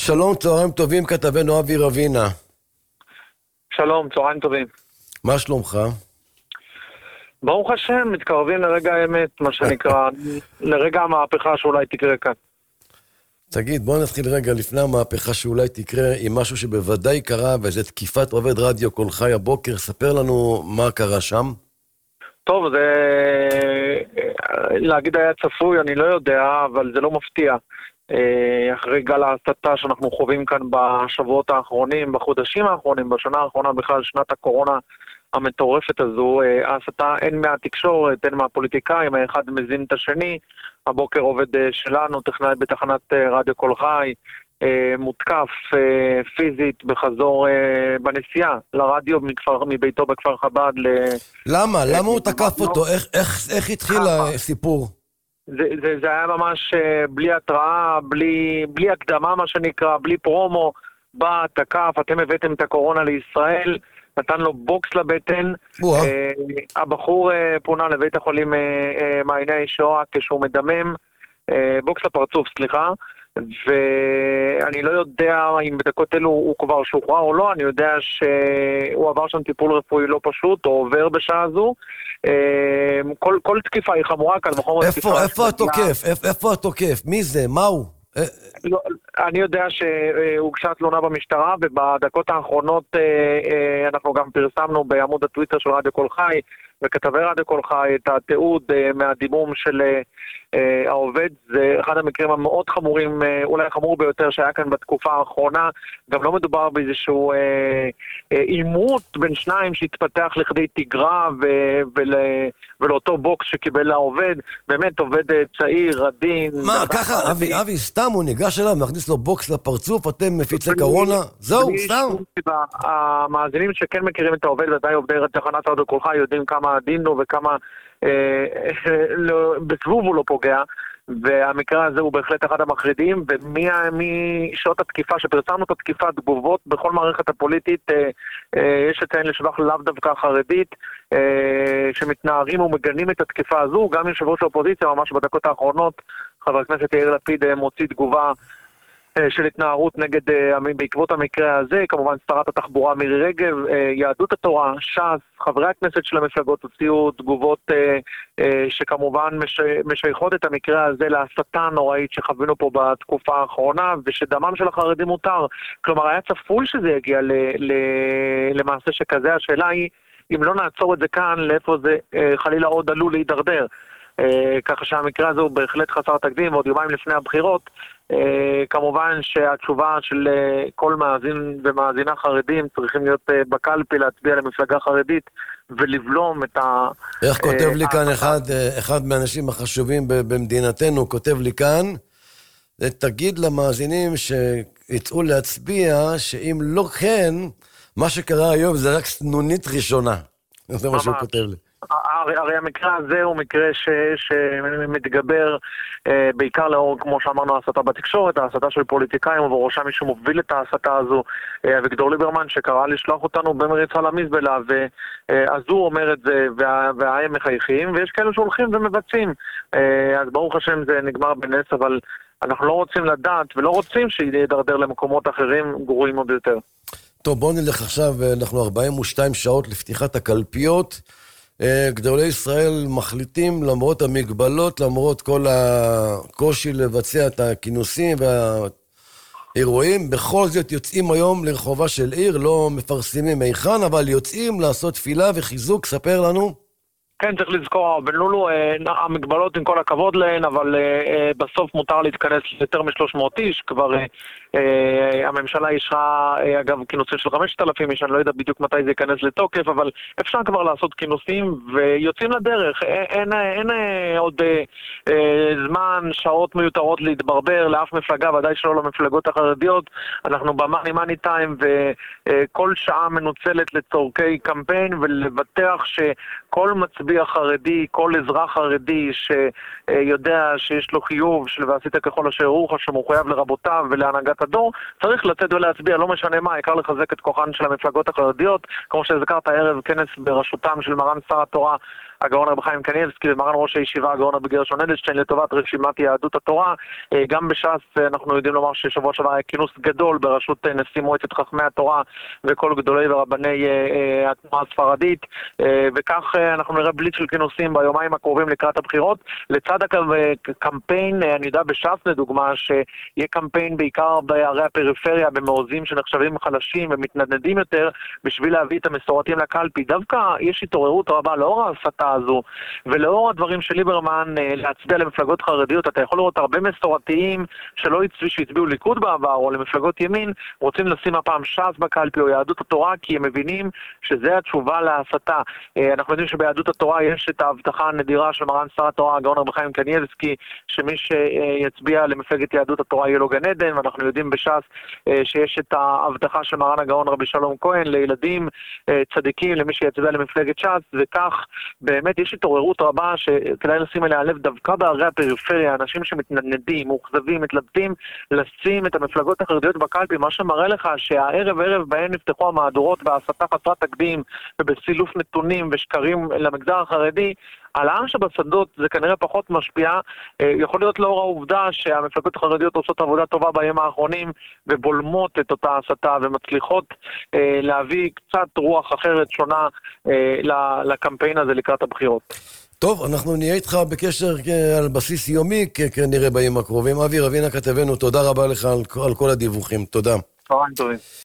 שלום, צהריים טובים, כתבנו אבי רבינה. שלום, צהריים טובים. מה שלומך? ברוך השם, מתקרבים לרגע האמת, מה שנקרא, לרגע המהפכה שאולי תקרה כאן. תגיד, בוא נתחיל רגע לפני המהפכה שאולי תקרה עם משהו שבוודאי קרה, וזה תקיפת עובד רדיו קול חי הבוקר. ספר לנו מה קרה שם. טוב, זה... להגיד היה צפוי, אני לא יודע, אבל זה לא מפתיע. אחרי גל ההסתה שאנחנו חווים כאן בשבועות האחרונים, בחודשים האחרונים, בשנה האחרונה בכלל, שנת הקורונה המטורפת הזו, ההסתה אין מהתקשורת, אין מהפוליטיקאים, האחד מזין את השני. הבוקר עובד שלנו, טכנאי בתחנת רדיו קול חי, מותקף פיזית בחזור בנסיעה לרדיו מביתו בכפר חב"ד. למה? למה הוא תקף אותו? איך התחיל הסיפור? זה היה ממש בלי התראה, בלי הקדמה מה שנקרא, בלי פרומו, בא, תקף, אתם הבאתם את הקורונה לישראל, נתן לו בוקס לבטן, הבחור פונה לבית החולים מעייני הישועה כשהוא מדמם, בוקס לפרצוף, סליחה, ואני לא יודע אם בדקות אלו הוא כבר שוחרר או לא, אני יודע שהוא עבר שם טיפול רפואי לא פשוט, או עובר בשעה זו. כל תקיפה היא חמורה כאן. איפה התוקף? איפה התוקף? מי זה? מהו? אני יודע שהוגשה תלונה במשטרה, ובדקות האחרונות אנחנו גם פרסמנו בעמוד הטוויטר של רדיו קול חי, וכתבי רדיו קול חי את התיעוד מהדימום של העובד. זה אחד המקרים המאוד חמורים, אולי חמור ביותר שהיה כאן בתקופה האחרונה. גם לא מדובר באיזשהו עימות בין שניים שהתפתח לכדי תגרה ולאותו בוקס שקיבל העובד. באמת עובד צעיר, עדין. מה, ככה, אבי, סתם הוא ניגש אליו, מכניס לו בוקס לפרצוף, אתם מפיצי קורונה? זהו, סתם. המאזינים שכן מכירים את העובד, ודאי עובדי תחנת רדיו קול חי, יודעים כמה עדין לו וכמה בסבוב הוא לא פוגע, והמקרה הזה הוא בהחלט אחד המחרידים. ומשעות התקיפה שפרסמנו את התקיפה, תגובות בכל מערכת הפוליטית, יש לציין לשבח לאו דווקא החרדית, שמתנערים ומגנים את התקיפה הזו. גם יושב ראש האופוזיציה ממש בדקות האחרונות, חבר הכנסת יאיר לפיד, מוציא תגובה של התנערות נגד, בעקבות המקרה הזה. כמובן שרת התחבורה מירי רגב, יהדות התורה, ש"ס, חברי הכנסת של המפלגות הוציאו תגובות שכמובן משייכות את המקרה הזה להסתה הנוראית שחווינו פה בתקופה האחרונה, ושדמם של החרדים מותר. כלומר, היה צפוי שזה יגיע למעשה שכזה. השאלה היא, אם לא נעצור את זה כאן, לאיפה זה חלילה עוד עלול להידרדר. ככה שהמקרה הזה הוא בהחלט חסר תקדים, ועוד יומיים לפני הבחירות. כמובן שהתשובה של כל מאזין ומאזינה חרדים צריכים להיות בקלפי להצביע למפלגה חרדית ולבלום את ה... איך כותב לי כאן אחד מהאנשים החשובים במדינתנו, כותב לי כאן, תגיד למאזינים שיצאו להצביע שאם לא כן, מה שקרה היום זה רק סנונית ראשונה. זה מה שהוא כותב לי. הרי המקרה הזה הוא מקרה שמתגבר בעיקר לאור, כמו שאמרנו, ההסתה בתקשורת, ההסתה של פוליטיקאים, ובראשם מי שמוביל את ההסתה הזו, אביגדור ליברמן, שקרא לשלוח אותנו במריצה למזבלה, ואז הוא אומר את זה, וההם מחייכים, ויש כאלה שהולכים ומבצעים. אז ברוך השם זה נגמר בנס, אבל אנחנו לא רוצים לדעת, ולא רוצים שידרדר למקומות אחרים גרועים עוד יותר. טוב, בואו נלך עכשיו, אנחנו 42 שעות לפתיחת הקלפיות. גדולי ישראל מחליטים, למרות המגבלות, למרות כל הקושי לבצע את הכינוסים והאירועים, בכל זאת יוצאים היום לרחובה של עיר, לא מפרסמים היכן, אבל יוצאים לעשות תפילה וחיזוק. ספר לנו. כן, צריך לזכור, בנולו, המגבלות עם כל הכבוד להן, אבל בסוף מותר להתכנס יותר מ-300 איש, כבר הממשלה אישרה, אגב, כינוסים של 5,000 איש, אני לא יודע בדיוק מתי זה ייכנס לתוקף, אבל אפשר כבר לעשות כינוסים ויוצאים לדרך. אין עוד זמן, שעות מיותרות להתברבר לאף מפלגה, ודאי שלא למפלגות החרדיות. אנחנו במאני טיים, וכל שעה מנוצלת לצורכי קמפיין, ולבטח שכל מצביע חרדי, כל אזרח חרדי שיודע שיש לו חיוב של ועשית ככל אשר רוח, שמחויב לרבותיו ולהנהגת הדור, צריך לצאת ולהצביע, לא משנה מה, העיקר לחזק את כוחן של המפלגות החרדיות. כמו שהזכרת הערב, כנס בראשותם של מרן שר התורה הגאון רבי חיים קניבסקי ומרן ראש הישיבה הגאון רבי גרשון אדלשטיין לטובת רשימת יהדות התורה. גם בש"ס אנחנו יודעים לומר ששבוע שעבר היה כינוס גדול בראשות נשיא מועצת חכמי התורה וכל גדולי ורבני התנועה הספרדית, וכך אנחנו נראה בליץ של כינוסים ביומיים הקרובים לקראת הבחירות. לצד הקמפיין, אני יודע בש"ס לדוגמה, שיהיה קמפיין בעיקר בערי הפריפריה, במעוזים שנחשבים חלשים ומתנדנדים יותר, בשביל להביא את המסורתיים לקלפי. דווקא יש התעוררות רבה לאור ההסתה הזו, ולאור הדברים של ליברמן להצביע למפלגות חרדיות. אתה יכול לראות הרבה מסורתיים שלא שהצביעו ליכוד בעבר, או למפלגות ימין, רוצים לשים הפעם ש"ס בקלפי או יהדות התורה, כי הם מבינים שזה התשובה להסתה. אנחנו יודעים שביהדות התורה יש את ההבטחה הנדירה של מרן שר התורה, הגאון רבי חיים קניבסקי, שמי שיצביע למפלגת יהדות התורה יהיה לו גן עדן, ואנחנו יודעים בש"ס שיש את ההבטחה של מרן הגאון רבי שלום כהן לילדים צדיקים, למי שיצביע למפלגת ש"ס, וכך באמת יש התעוררות רבה שכדאי לשים אליה לב דווקא בערי הפריפריה, אנשים שמתנדנדים, מוכזבים, מתלבטים, לשים את המפלגות החרדיות בקלפי, מה שמראה לך שהערב בהן נפתחו המהדורות בהסתה חסרת תקדים ובסילוף נתונים ושקרים למגזר החרדי, על העם שבשדות זה כנראה פחות משפיע. יכול להיות לאור העובדה שהמפלגות החרדיות עושות עבודה טובה בימים האחרונים ובולמות את אותה הסתה ומצליחות להביא קצת רוח אחרת שונה לקמפיין הזה לקראת הבחירות. טוב, אנחנו נהיה איתך בקשר על בסיס יומי כנראה בימים הקרובים. אבי רבינה כתבנו, תודה רבה לך על כל הדיווחים. תודה. צהריים טובים.